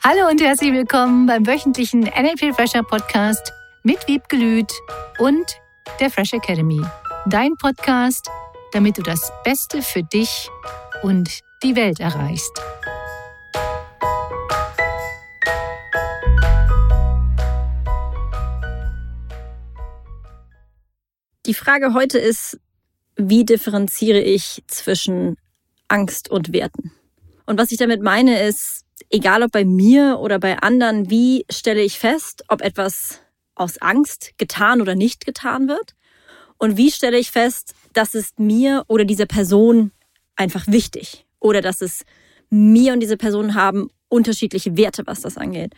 Hallo und herzlich willkommen beim wöchentlichen NLP Fresher Podcast mit Wiebke Lüth und der Fresh Academy. Dein Podcast, damit du das Beste für dich und die Welt erreichst. Die Frage heute ist, wie differenziere ich zwischen Angst und Werten? Und was ich damit meine ist, egal ob bei mir oder bei anderen, wie stelle ich fest, ob etwas aus Angst getan oder nicht getan wird? Und wie stelle ich fest, dass es mir oder dieser Person einfach wichtig oder dass es mir und diese Person haben unterschiedliche Werte, was das angeht?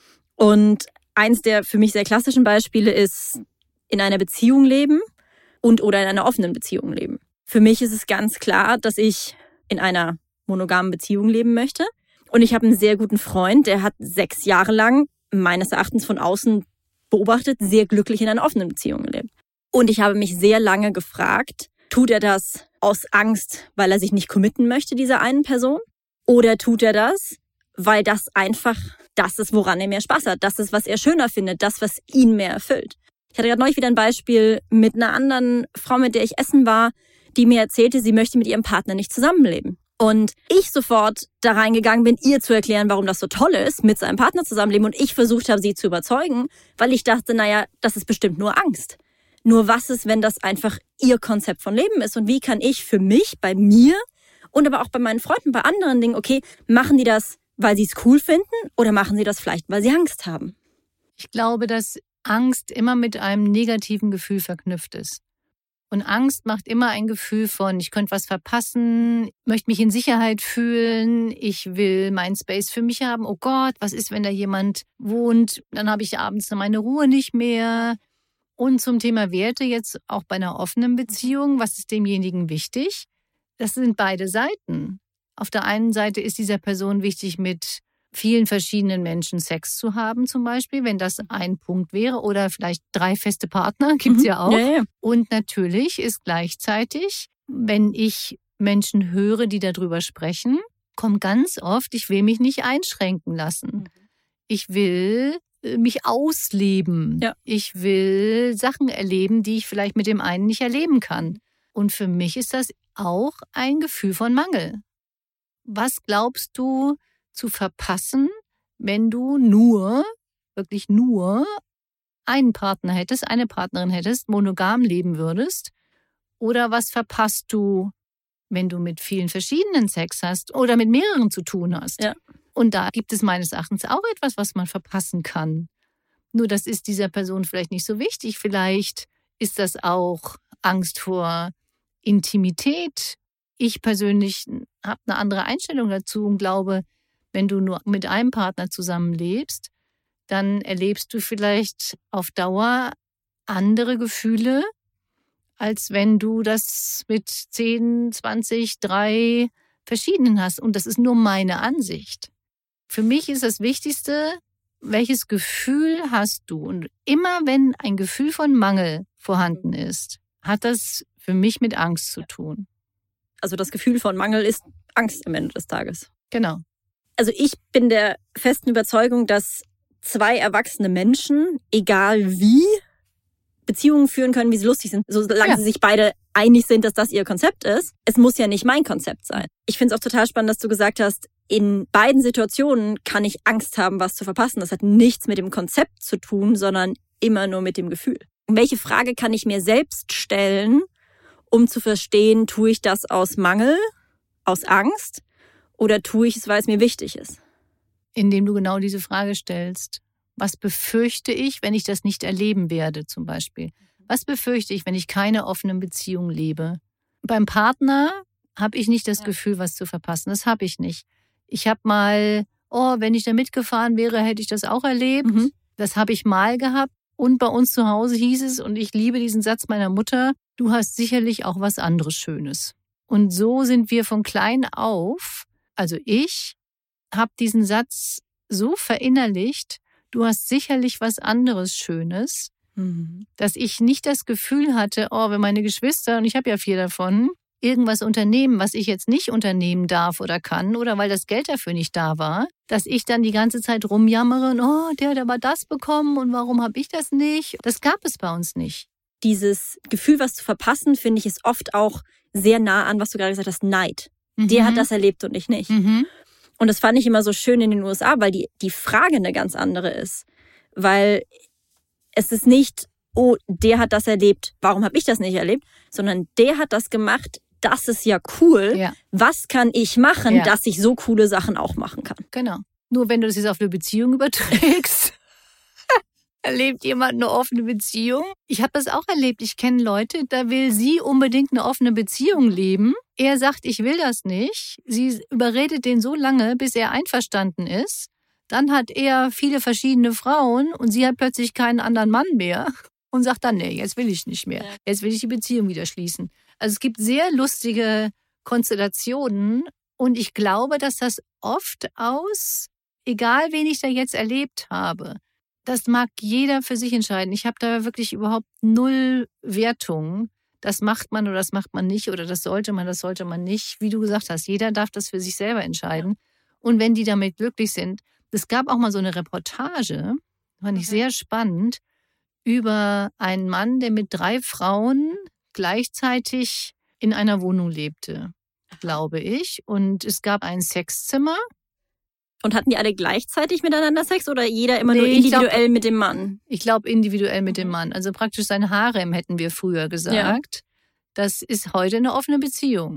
Und eins der für mich sehr klassischen Beispiele ist in einer Beziehung leben und oder in einer offenen Beziehung leben. Für mich ist es ganz klar, dass ich in einer monogamen Beziehung leben möchte. Und ich habe einen sehr guten Freund, der hat 6 Jahre lang, meines Erachtens von außen beobachtet, sehr glücklich in einer offenen Beziehung gelebt. Und ich habe mich sehr lange gefragt, tut er das aus Angst, weil er sich nicht committen möchte, dieser einen Person? Oder tut er das, weil das einfach das ist, woran er mehr Spaß hat? Das ist, was er schöner findet, das, was ihn mehr erfüllt. Ich hatte gerade neulich wieder ein Beispiel mit einer anderen Frau, mit der ich essen war, die mir erzählte, sie möchte mit ihrem Partner nicht zusammenleben. Und ich sofort da reingegangen bin, ihr zu erklären, warum das so toll ist, mit seinem Partner zusammenleben. Und ich versucht habe, sie zu überzeugen, weil ich dachte, naja, das ist bestimmt nur Angst. Nur was ist, wenn das einfach ihr Konzept von Leben ist? Und wie kann ich für mich, bei mir und aber auch bei meinen Freunden, bei anderen Dingen, okay, machen die das, weil sie es cool finden oder machen sie das vielleicht, weil sie Angst haben? Ich glaube, dass Angst immer mit einem negativen Gefühl verknüpft ist. Und Angst macht immer ein Gefühl von, ich könnte was verpassen, möchte mich in Sicherheit fühlen, ich will meinen Space für mich haben. Oh Gott, was ist, wenn da jemand wohnt? Dann habe ich abends meine Ruhe nicht mehr. Und zum Thema Werte jetzt auch bei einer offenen Beziehung, was ist demjenigen wichtig? Das sind beide Seiten. Auf der einen Seite ist dieser Person wichtig, mit vielen verschiedenen Menschen Sex zu haben zum Beispiel, wenn das ein Punkt wäre. Oder vielleicht 3 feste Partner, gibt's ja auch. Ja. Und natürlich ist gleichzeitig, wenn ich Menschen höre, die darüber sprechen, kommt ganz oft, ich will mich nicht einschränken lassen. Ich will mich ausleben. Ja. Ich will Sachen erleben, die ich vielleicht mit dem einen nicht erleben kann. Und für mich ist das auch ein Gefühl von Mangel. Was glaubst du zu verpassen, wenn du wirklich nur einen Partner hättest, eine Partnerin hättest, monogam leben würdest? Oder was verpasst du, wenn du mit vielen verschiedenen Sex hast oder mit mehreren zu tun hast? Ja. Und da gibt es meines Erachtens auch etwas, was man verpassen kann. Nur das ist dieser Person vielleicht nicht so wichtig. Vielleicht ist das auch Angst vor Intimität. Ich persönlich habe eine andere Einstellung dazu und glaube, wenn du nur mit einem Partner zusammenlebst, dann erlebst du vielleicht auf Dauer andere Gefühle, als wenn du das mit 10, 20, 3 verschiedenen hast. Und das ist nur meine Ansicht. Für mich ist das Wichtigste, welches Gefühl hast du? Und immer wenn ein Gefühl von Mangel vorhanden ist, hat das für mich mit Angst zu tun. Also das Gefühl von Mangel ist Angst am Ende des Tages. Genau. Also ich bin der festen Überzeugung, dass 2 erwachsene Menschen, egal wie, Beziehungen führen können, wie sie lustig sind, solange sie sich beide einig sind, dass das ihr Konzept ist. Es muss ja nicht mein Konzept sein. Ich finde es auch total spannend, dass du gesagt hast, in beiden Situationen kann ich Angst haben, was zu verpassen. Das hat nichts mit dem Konzept zu tun, sondern immer nur mit dem Gefühl. Und welche Frage kann ich mir selbst stellen, um zu verstehen, tue ich das aus Mangel, aus Angst oder tue ich es, weil es mir wichtig ist? Indem du genau diese Frage stellst. Was befürchte ich, wenn ich das nicht erleben werde, zum Beispiel? Was befürchte ich, wenn ich keine offenen Beziehungen lebe? Beim Partner habe ich nicht das Gefühl, was zu verpassen. Das habe ich nicht. Ich habe mal, wenn ich da mitgefahren wäre, hätte ich das auch erlebt. Das habe ich mal gehabt. Und bei uns zu Hause hieß es, und ich liebe diesen Satz meiner Mutter, du hast sicherlich auch was anderes Schönes. Und so sind wir von klein auf, also ich habe diesen Satz so verinnerlicht, du hast sicherlich was anderes Schönes, dass ich nicht das Gefühl hatte, wenn meine Geschwister, und ich habe ja 4 davon, irgendwas unternehmen, was ich jetzt nicht unternehmen darf oder kann oder weil das Geld dafür nicht da war, dass ich dann die ganze Zeit rumjammere und der hat aber das bekommen und warum habe ich das nicht? Das gab es bei uns nicht. Dieses Gefühl, was zu verpassen, finde ich, ist oft auch sehr nah an, was du gerade gesagt hast, Neid. Der hat das erlebt und ich nicht. Und das fand ich immer so schön in den USA, weil die Frage eine ganz andere ist. Weil es ist nicht, oh, der hat das erlebt, warum habe ich das nicht erlebt? Sondern der hat das gemacht, das ist ja cool. Ja. Was kann ich machen, dass ich so coole Sachen auch machen kann? Genau. Nur wenn du das jetzt auf eine Beziehung überträgst, erlebt jemand eine offene Beziehung? Ich habe das auch erlebt. Ich kenne Leute, da will sie unbedingt eine offene Beziehung leben. Er sagt, ich will das nicht. Sie überredet den so lange, bis er einverstanden ist. Dann hat er viele verschiedene Frauen und sie hat plötzlich keinen anderen Mann mehr und sagt dann, nee, jetzt will ich nicht mehr. Jetzt will ich die Beziehung wieder schließen. Also es gibt sehr lustige Konstellationen und ich glaube, dass das oft egal wen ich da jetzt erlebt habe, das mag jeder für sich entscheiden. Ich habe da wirklich überhaupt null Wertung. Das macht man oder das macht man nicht oder das sollte man nicht. Wie du gesagt hast, jeder darf das für sich selber entscheiden. Und wenn die damit glücklich sind, es gab auch mal so eine Reportage, fand ich sehr spannend, über einen Mann, der mit 3 Frauen gleichzeitig in einer Wohnung lebte, glaube ich. Und es gab ein Sexzimmer. Und hatten die alle gleichzeitig miteinander Sex oder jeder immer nur individuell mit dem Mann? Ich glaube individuell mit dem Mann. Also praktisch sein Harem, hätten wir früher gesagt. Ja. Das ist heute eine offene Beziehung.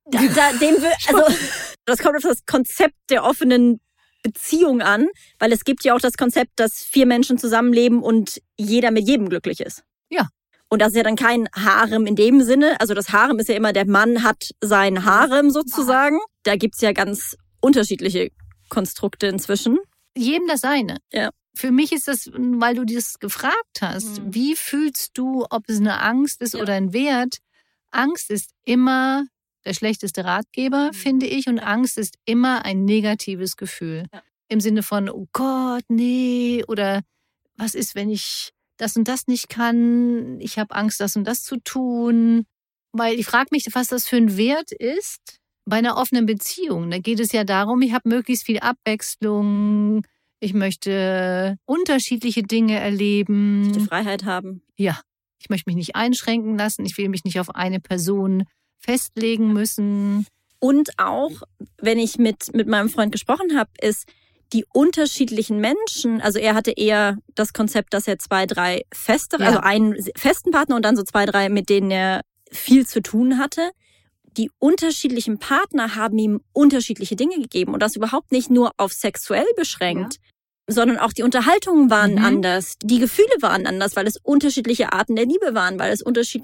Das kommt auf das Konzept der offenen Beziehung an, weil es gibt ja auch das Konzept, dass 4 Menschen zusammenleben und jeder mit jedem glücklich ist. Ja. Und das ist ja dann kein Harem in dem Sinne. Also das Harem ist ja immer, der Mann hat sein Harem sozusagen. Da gibt's ja ganz unterschiedliche Konstrukte inzwischen. Jedem das seine. Ja. Für mich ist das, weil du das gefragt hast, wie fühlst du, ob es eine Angst ist oder ein Wert? Angst ist immer der schlechteste Ratgeber, finde ich. Und Angst ist immer ein negatives Gefühl. Ja. Im Sinne von, oh Gott, nee. Oder was ist, wenn ich das und das nicht kann? Ich habe Angst, das und das zu tun. Weil ich frage mich, was das für ein Wert ist. Bei einer offenen Beziehung, da geht es ja darum, ich habe möglichst viel Abwechslung, ich möchte unterschiedliche Dinge erleben. Ich möchte Freiheit haben. Ja, ich möchte mich nicht einschränken lassen, ich will mich nicht auf eine Person festlegen müssen. Und auch, wenn ich mit meinem Freund gesprochen habe, ist die unterschiedlichen Menschen, also er hatte eher das Konzept, dass er 2, 3 also einen festen Partner und dann so 2, 3, mit denen er viel zu tun hatte. Die unterschiedlichen Partner haben ihm unterschiedliche Dinge gegeben und das überhaupt nicht nur auf sexuell beschränkt, sondern auch die Unterhaltungen waren anders, die Gefühle waren anders, weil es unterschiedliche Arten der Liebe waren, weil es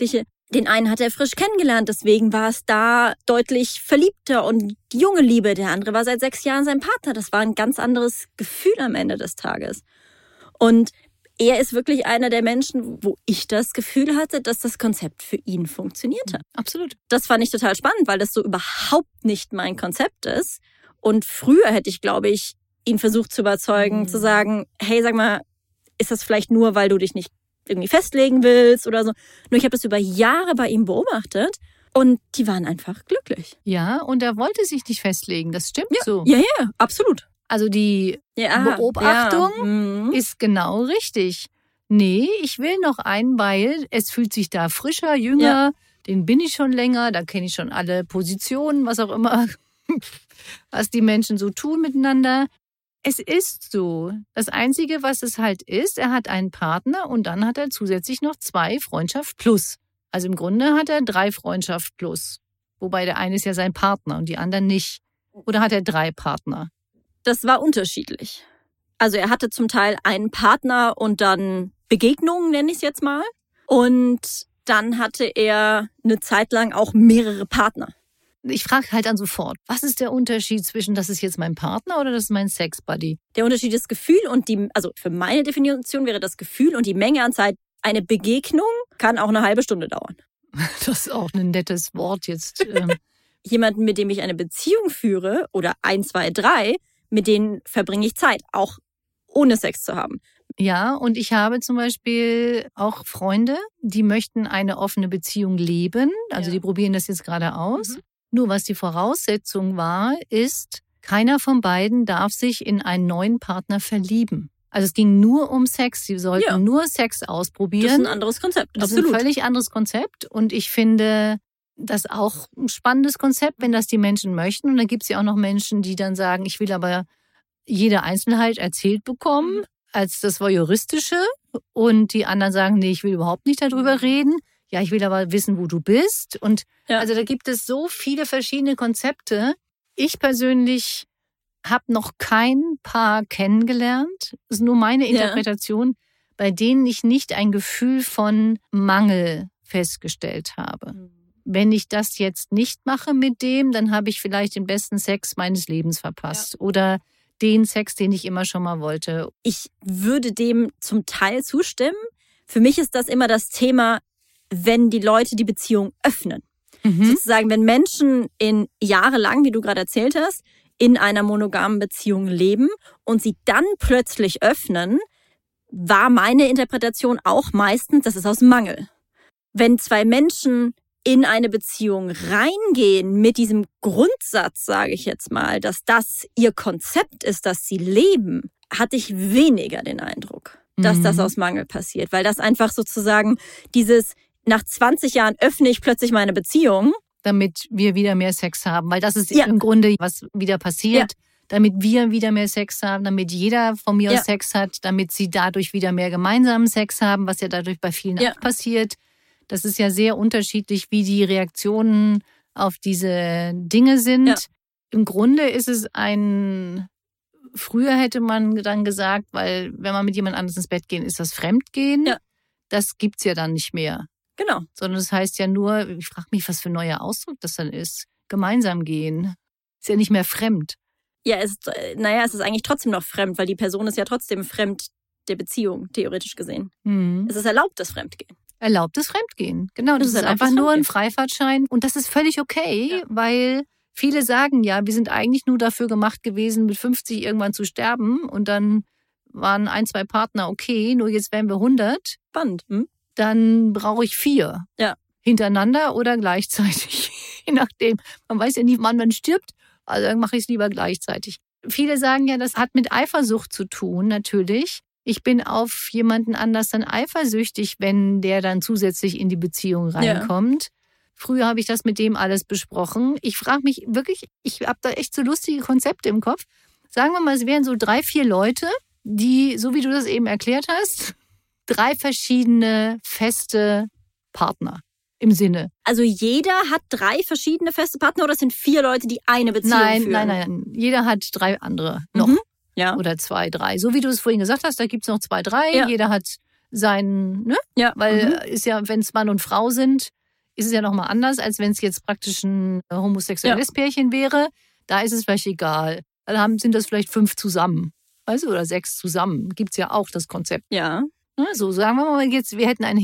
den einen hat er frisch kennengelernt, deswegen war es da deutlich verliebter und junge Liebe, der andere war seit 6 Jahren sein Partner, das war ein ganz anderes Gefühl am Ende des Tages. Und er ist wirklich einer der Menschen, wo ich das Gefühl hatte, dass das Konzept für ihn funktionierte. Absolut. Das fand ich total spannend, weil das so überhaupt nicht mein Konzept ist. Und früher hätte ich, glaube ich, ihn versucht zu überzeugen, zu sagen, hey, sag mal, ist das vielleicht nur, weil du dich nicht irgendwie festlegen willst oder so. Nur ich habe das über Jahre bei ihm beobachtet und die waren einfach glücklich. Ja, und er wollte sich nicht festlegen, das stimmt so. Ja, absolut. Also die Beobachtung ist genau richtig. Nee, ich will noch einen, weil es fühlt sich da frischer, jünger, den bin ich schon länger, da kenne ich schon alle Positionen, was auch immer, was die Menschen so tun miteinander. Es ist so. Das Einzige, was es halt ist, er hat einen Partner und dann hat er zusätzlich noch 2 Freundschaft plus. Also im Grunde hat er 3 Freundschaft plus. Wobei der eine ist ja sein Partner und die anderen nicht. Oder hat er 3 Partner? Das war unterschiedlich. Also er hatte zum Teil einen Partner und dann Begegnungen, nenne ich es jetzt mal. Und dann hatte er eine Zeit lang auch mehrere Partner. Ich frage halt dann sofort, was ist der Unterschied zwischen, das ist jetzt mein Partner oder das ist mein Sex-Buddy? Der Unterschied ist Gefühl und also für meine Definition wäre das Gefühl und die Menge an Zeit. Eine Begegnung kann auch eine halbe Stunde dauern. Das ist auch ein nettes Wort jetzt. Jemanden, mit dem ich eine Beziehung führe oder 1, 2, 3, mit denen verbringe ich Zeit, auch ohne Sex zu haben. Ja, und ich habe zum Beispiel auch Freunde, die möchten eine offene Beziehung leben. Also die probieren das jetzt gerade aus. Nur was die Voraussetzung war, ist, keiner von beiden darf sich in einen neuen Partner verlieben. Also es ging nur um Sex. Sie sollten nur Sex ausprobieren. Das ist ein anderes Konzept. Das Absolut. ist ein völlig anderes Konzept. Und ich finde das auch ein spannendes Konzept, wenn das die Menschen möchten. Und dann gibt es ja auch noch Menschen, die dann sagen, ich will aber jede Einzelheit erzählt bekommen als das Voyeuristische. Und die anderen sagen, nee, ich will überhaupt nicht darüber reden. Ja, ich will aber wissen, wo du bist. Und also da gibt es so viele verschiedene Konzepte. Ich persönlich habe noch kein Paar kennengelernt, das ist nur meine Interpretation, bei denen ich nicht ein Gefühl von Mangel festgestellt habe. Wenn ich das jetzt nicht mache mit dem, dann habe ich vielleicht den besten Sex meines Lebens verpasst. Oder den Sex, den ich immer schon mal wollte. Ich würde dem zum Teil zustimmen. Für mich ist das immer das Thema, wenn die Leute die Beziehung öffnen. Sozusagen, wenn Menschen in jahrelang, wie du gerade erzählt hast, in einer monogamen Beziehung leben und sie dann plötzlich öffnen, war meine Interpretation auch meistens, das ist aus Mangel. Wenn zwei Menschen in eine Beziehung reingehen mit diesem Grundsatz, sage ich jetzt mal, dass das ihr Konzept ist, dass sie leben, hatte ich weniger den Eindruck, dass das aus Mangel passiert. Weil das einfach sozusagen dieses, nach 20 Jahren öffne ich plötzlich meine Beziehung, damit wir wieder mehr Sex haben. Weil das ist im Grunde, was wieder passiert. Damit wir wieder mehr Sex haben, damit jeder von mir aus Sex hat, damit sie dadurch wieder mehr gemeinsamen Sex haben, was ja dadurch bei vielen auch passiert. Das ist ja sehr unterschiedlich, wie die Reaktionen auf diese Dinge sind. Im Grunde ist es früher hätte man dann gesagt, weil wenn man mit jemand anderes ins Bett geht, ist das Fremdgehen. Das gibt's ja dann nicht mehr. Genau. Sondern das heißt ja nur, ich frage mich, was für ein neuer Ausdruck das dann ist. Gemeinsam gehen. Ist ja nicht mehr fremd. Ja, es ist eigentlich trotzdem noch fremd, weil die Person ist ja trotzdem fremd der Beziehung, theoretisch gesehen. Es ist erlaubt, das Fremdgehen. Erlaubtes Fremdgehen, genau. Das ist einfach nur ein Freifahrtschein. Und das ist völlig okay, weil viele sagen ja, wir sind eigentlich nur dafür gemacht gewesen, mit 50 irgendwann zu sterben. Und dann waren 1, 2 Partner okay, nur jetzt wären wir 100. Spannend. Dann brauche ich 4. Hintereinander oder gleichzeitig. Je nachdem. Man weiß ja nie, wann man stirbt. Also dann mache ich es lieber gleichzeitig. Viele sagen ja, das hat mit Eifersucht zu tun, natürlich. Ich bin auf jemanden anders dann eifersüchtig, wenn der dann zusätzlich in die Beziehung reinkommt. Früher habe ich das mit dem alles besprochen. Ich frage mich wirklich, ich habe da echt so lustige Konzepte im Kopf. Sagen wir mal, es wären so 3, 4 Leute, die, so wie du das eben erklärt hast, 3 verschiedene feste Partner im Sinne. Also jeder hat 3 verschiedene feste Partner oder es sind 4 Leute, die eine Beziehung führen? Nein. Jeder hat 3 andere noch. Oder 2, 3. So wie du es vorhin gesagt hast, da gibt es noch 2, 3. Jeder hat seinen, ne? Weil ist ja, wenn es Mann und Frau sind, ist es ja nochmal anders, als wenn es jetzt praktisch ein homosexuelles Pärchen wäre. Da ist es vielleicht egal. Dann sind das vielleicht 5 zusammen. Weißt du, oder 6 zusammen. Gibt's ja auch das Konzept. Ja. So, sagen wir mal jetzt, wir hätten ein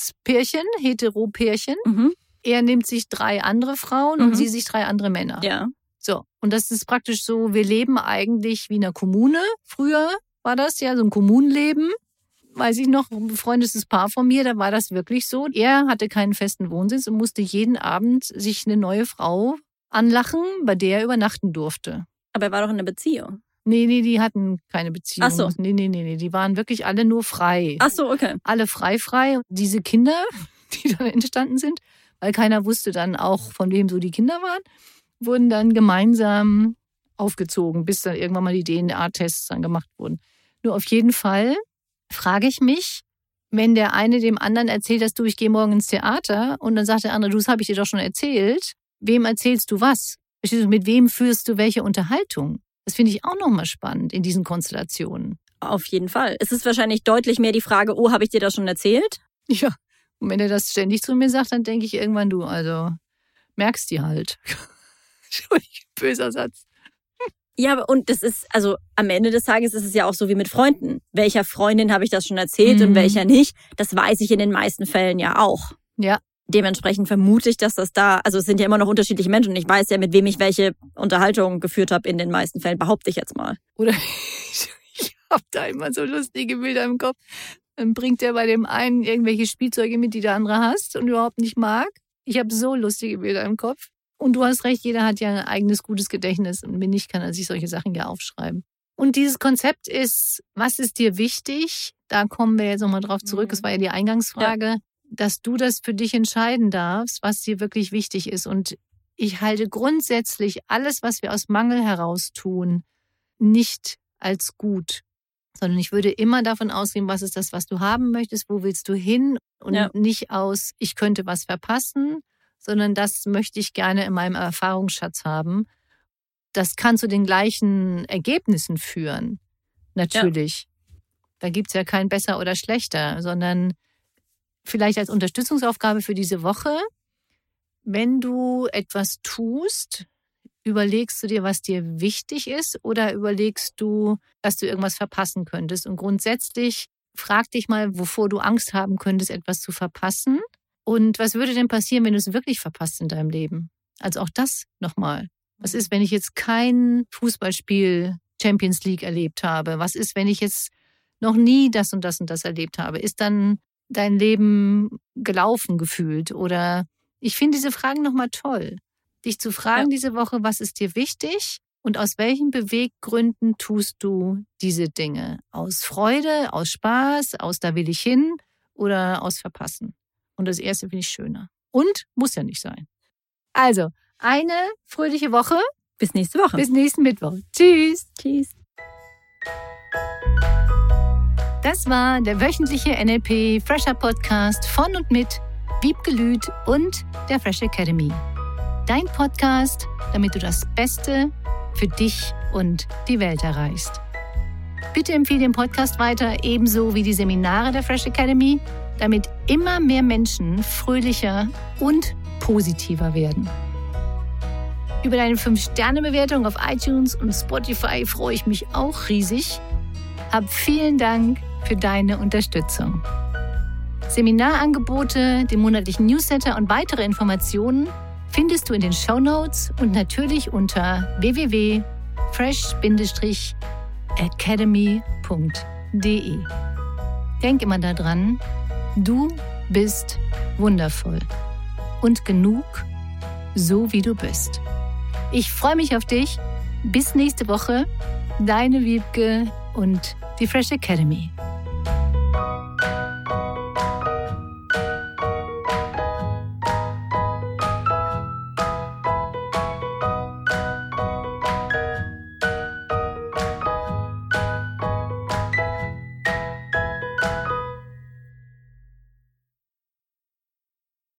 Hetero-Pärchen. Er nimmt sich 3 andere Frauen und sie sich 3 andere Männer. Ja. So, und das ist praktisch so, wir leben eigentlich wie in einer Kommune. Früher war das ja so ein Kommunenleben. Weiß ich noch, ein befreundetes Paar von mir, da war das wirklich so. Er hatte keinen festen Wohnsitz und musste jeden Abend sich eine neue Frau anlachen, bei der er übernachten durfte. Aber er war doch in einer Beziehung. Nee, die hatten keine Beziehung. Ach so. Nee, die waren wirklich alle nur frei. Ach so, okay. Alle frei. Und diese Kinder, die dann entstanden sind, weil keiner wusste dann auch, von wem so die Kinder waren, wurden dann gemeinsam aufgezogen, bis dann irgendwann mal die DNA-Tests dann gemacht wurden. Nur auf jeden Fall frage ich mich, wenn der eine dem anderen erzählt, dass ich gehe morgen ins Theater und dann sagt der andere, das habe ich dir doch schon erzählt, wem erzählst du was? Mit wem führst du welche Unterhaltung? Das finde ich auch nochmal spannend in diesen Konstellationen. Auf jeden Fall. Es ist wahrscheinlich deutlich mehr die Frage, habe ich dir das schon erzählt? Ja, und wenn er das ständig zu mir sagt, dann denke ich irgendwann, du, also merkst die halt. Böser Satz. Ja, und das ist, also am Ende des Tages ist es ja auch so wie mit Freunden. Welcher Freundin habe ich das schon erzählt und welcher nicht? Das weiß ich in den meisten Fällen ja auch. Ja. Dementsprechend vermute ich, dass das da, also es sind ja immer noch unterschiedliche Menschen und ich weiß ja, mit wem ich welche Unterhaltung geführt habe in den meisten Fällen, behaupte ich jetzt mal. Oder habe da immer so lustige Bilder im Kopf. Dann bringt der bei dem einen irgendwelche Spielzeuge mit, die der andere hasst und überhaupt nicht mag. Ich habe so lustige Bilder im Kopf. Und du hast recht, jeder hat ja ein eigenes gutes Gedächtnis. Und wenn nicht, kann er sich solche Sachen ja aufschreiben. Und dieses Konzept ist, was ist dir wichtig? Da kommen wir jetzt nochmal drauf zurück. Das war ja die Eingangsfrage, dass du das für dich entscheiden darfst, was dir wirklich wichtig ist. Und ich halte grundsätzlich alles, was wir aus Mangel heraus tun, nicht als gut. Sondern ich würde immer davon ausgehen, was ist das, was du haben möchtest, wo willst du hin? Und nicht aus, ich könnte was verpassen, sondern das möchte ich gerne in meinem Erfahrungsschatz haben. Das kann zu den gleichen Ergebnissen führen, natürlich. Da gibt's ja kein besser oder schlechter, sondern vielleicht als Unterstützungsaufgabe für diese Woche, wenn du etwas tust, überlegst du dir, was dir wichtig ist, oder überlegst du, dass du irgendwas verpassen könntest? Und grundsätzlich frag dich mal, wovor du Angst haben könntest, etwas zu verpassen. Und was würde denn passieren, wenn du es wirklich verpasst in deinem Leben? Also auch das nochmal. Was ist, wenn ich jetzt kein Fußballspiel Champions League erlebt habe? Was ist, wenn ich jetzt noch nie das und das und das erlebt habe? Ist dann dein Leben gelaufen gefühlt? Oder ich finde diese Fragen nochmal toll. Dich zu fragen diese Woche, was ist dir wichtig und aus welchen Beweggründen tust du diese Dinge? Aus Freude, aus Spaß, aus da will ich hin oder aus Verpassen? Und das erste finde ich schöner. Und muss ja nicht sein. Also, eine fröhliche Woche. Bis nächste Woche. Bis nächsten Mittwoch. Tschüss. Tschüss. Das war der wöchentliche NLP Fresher Podcast von und mit Wiebke Lüth und der Fresh Academy. Dein Podcast, damit du das Beste für dich und die Welt erreichst. Bitte empfehle den Podcast weiter, ebenso wie die Seminare der Fresh Academy, damit immer mehr Menschen fröhlicher und positiver werden. Über deine 5-Sterne-Bewertung auf iTunes und Spotify freue ich mich auch riesig. Hab vielen Dank für deine Unterstützung. Seminarangebote, den monatlichen Newsletter und weitere Informationen findest du in den Shownotes und natürlich unter www.fresh-academy.de. Denk immer daran, du bist wundervoll und genug, so wie du bist. Ich freue mich auf dich. Bis nächste Woche. Deine Wiebke und die Fresh Academy.